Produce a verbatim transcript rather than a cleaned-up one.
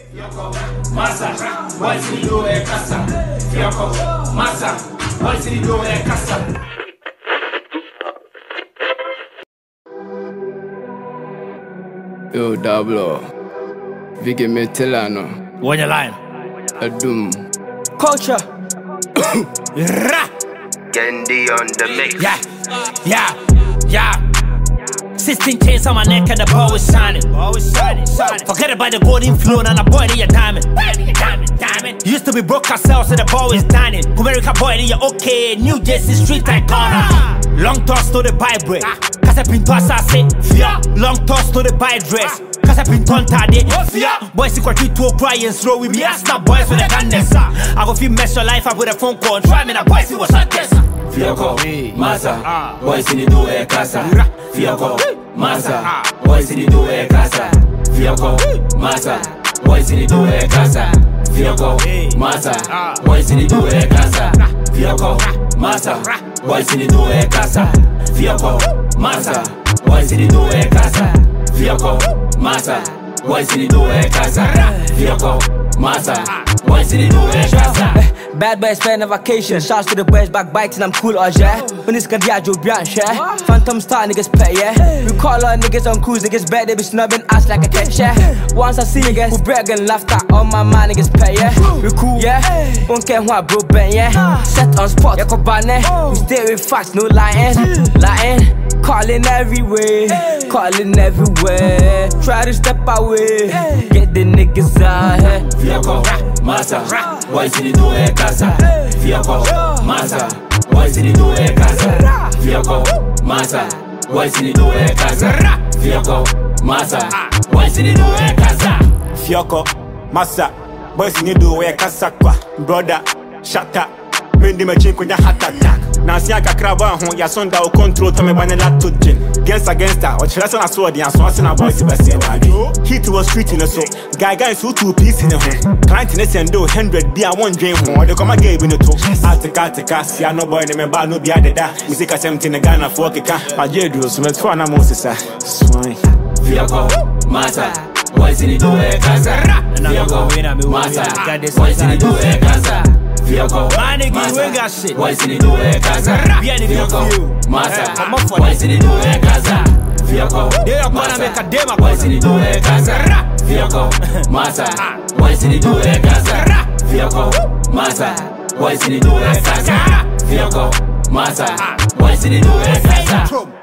Massa, boys in the do a casa. Fiocco, Massa, boys in the do a casa. Yo, Dablo, Vicky Metelano. When you line? A doom. Culture. Ra. Gendy on the mix. Yeah, yeah, yeah. Sixteen chains on my neck and the ball is shining. Always shining, shining. Forget about the golden flow and the boy in your diamond. Diamond, diamond. You used to be broke ourselves and the ball is dining. America boy, you're okay. New Jersey street icon. Long toss to the buy break. Cause I been tossed, I say, fear. Long toss to the buy dress. Cause I been turned fear. Boys, you continue to cry and slow. We be asked boys with a gunness. I go feel mess your life up with a phone call. Try me, the boys, it was a test. Fiocco, Massa, boys in the do a casa. Fiocco, Massa, boys in the do a casa. Fiocco, Massa, boys in the do a casa. Fiocco, Massa, boys in the do a casa. Fiocco, Massa, boys in the do a casa. Fiocco, Massa, boys in the do a casa. Fiocco, Massa, boys in the do a casa. Fiocco, Massa, boys in the do a casa. Bad boys spend a vacation. Shouts to the boys back biting, I'm cool or yeah. When it's got Yajo Bian share. Phantom star niggas pay, yeah. We call our niggas on cruise, niggas bad, they be snubbing ass like a cat, yeah. Once I see niggas who brag and laughter on my mind, niggas pay, yeah. We cool, yeah. Won't care who I bro Ben, yeah. Set on spot, yeah, Kobane. We stay with facts, no lying, lying. Calling everywhere, calling everywhere. Try to step away, get the niggas out here. Fiocco, Massa, boys in the do a casa. Fiocco, Massa, boys in the do a casa. Fiocco, Massa, boys in the do a casa. Fiocco, Massa, boys in the do a casa. Fiocco, Massa, boys in the do a casa. Brother, shut up. Mendi me chin kunya heart attack. Nansi aka kraba ho ya sonda o control to me bane laptop gin. Against against her, o chere na sword yan so ase na boys be say wadwe. Hit was street in so. Guy guy so two piece in ho. Client ne send do one hundred be a one dream ho. De come give in to. Atika atika sia no boy ne me ba no bi adeda. Music seventeen ne Ghana for keka. Ma jedu so me for na mo sisa. Swine. Fiocco, Massa, boys in the do a casa. Fiocco, Massa, boys in the do a casa. Fiocco, Massa, boys in the do a casa. Fiocco, Massa, boys in the do a casa. Fiocco, Massa, boys in the do a casa. Fiocco, Massa, boys in the do a casa. Fiocco, Massa, boys in the do a casa. Fiocco, Massa, boys in the do a casa.